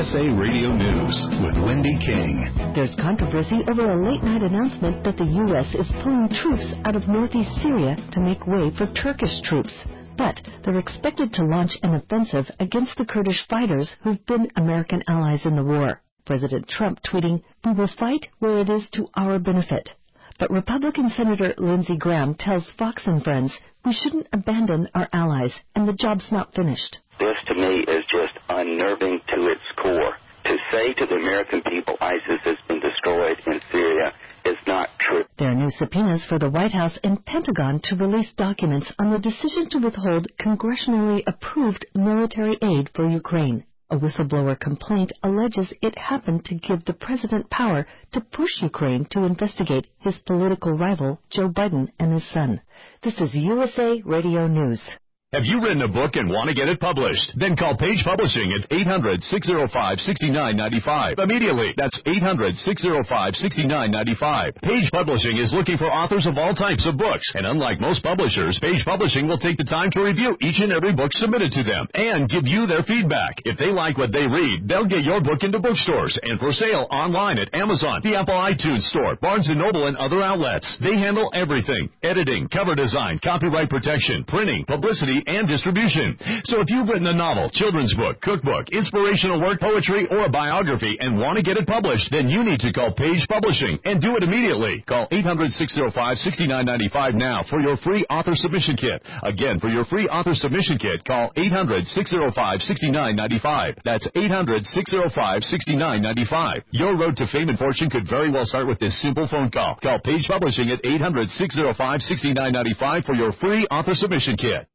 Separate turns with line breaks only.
USA Radio News with Wendy King.
There's controversy over a late-night announcement that the U.S. is pulling troops out of northeast Syria to make way for Turkish troops. But they're expected to launch an offensive against the Kurdish fighters who've been American allies in the war. President Trump tweeting, "We will fight where it is to our benefit." But Republican Senator Lindsey Graham tells Fox and Friends we shouldn't abandon our allies, and the job's not finished.
This, to me, is just unnerving to its core. To say to the American people ISIS has been destroyed in Syria is not true.
There are new subpoenas for the White House and Pentagon to release documents on the decision to withhold congressionally approved military aid for Ukraine. A whistleblower complaint alleges it happened to give the president power to push Ukraine to investigate his political rival, Joe Biden, and his son. This is USA Radio News.
Have you written a book and want to get it published? Then call Page Publishing at 800-605-6995 immediately. That's 800-605-6995. Page Publishing is looking for authors of all types of books. And unlike most publishers, Page Publishing will take the time to review each and every book submitted to them and give you their feedback. If they like what they read, they'll get your book into bookstores and for sale online at Amazon, the Apple iTunes Store, Barnes & Noble, and other outlets. They handle everything: editing, cover design, copyright protection, printing, publicity, and distribution. So if you've written a novel, children's book, cookbook, inspirational work, poetry, or a biography and want to get it published, then you need to call Page Publishing and do it immediately. Call 800-605-6995 now for your free author submission kit. Again, for your free author submission kit, call 800-605-6995. That's 800-605-6995. Your road to fame and fortune could very well start with this simple phone call. Call Page Publishing at 800-605-6995 for your free author submission kit.